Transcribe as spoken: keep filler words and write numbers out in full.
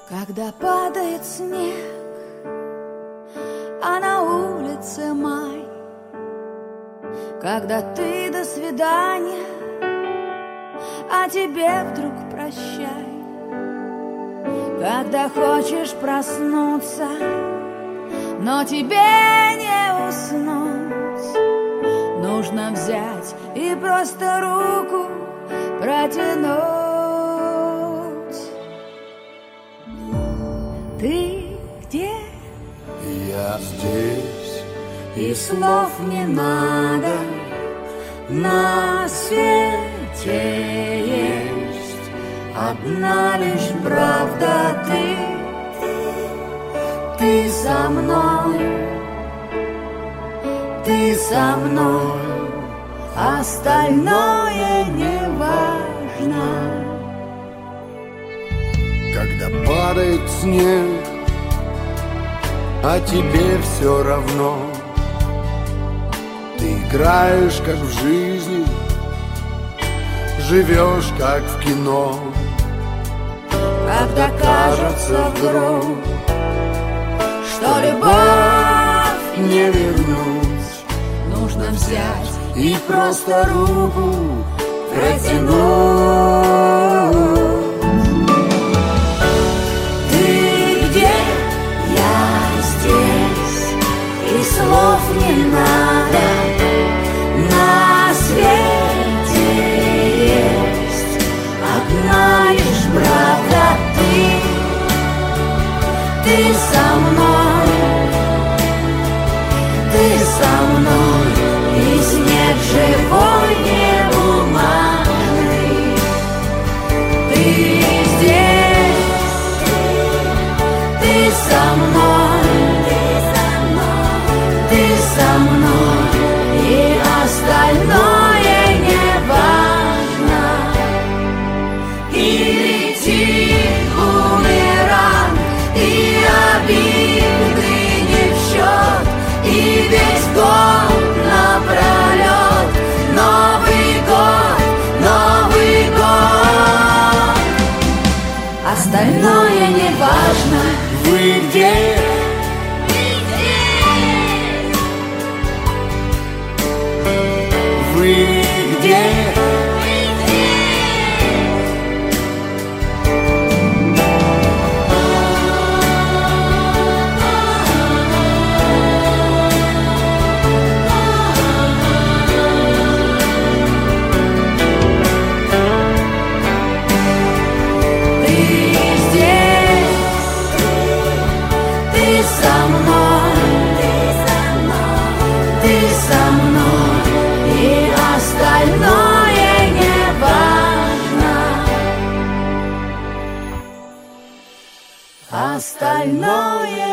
Когда падает снег, а на улице май, когда ты до свидания, а тебе вдруг прощай. Когда хочешь проснуться, но тебе не уснуть, нужно взять и просто руку протянуть. Ты где? Я здесь, И слов не надо, на свете есть одна лишь правда. Ты, ты со мной, ты со мной, остальное не важно. когда падает снег, а тебе все равно. Ты играешь, как в жизни, живешь, как в кино. Когда кажется вдруг, что любовь Не вернуть, нужно взять и просто руку протянуть. Ты где? Я здесь, и слов не надо, на свете есть одна лишь правда. Ты, ты со мной, ты со мной, и снег живой не бумажный. Ты здесь, ты со мной, ты со мной, и остальное не важно. И летит бумеранг, и обиды не в счет, и весь год напролет Новый год, Новый год. Остальное не важно. Вы где? Вы где? Со мной, ты со мной, и остальное не важно. Остальное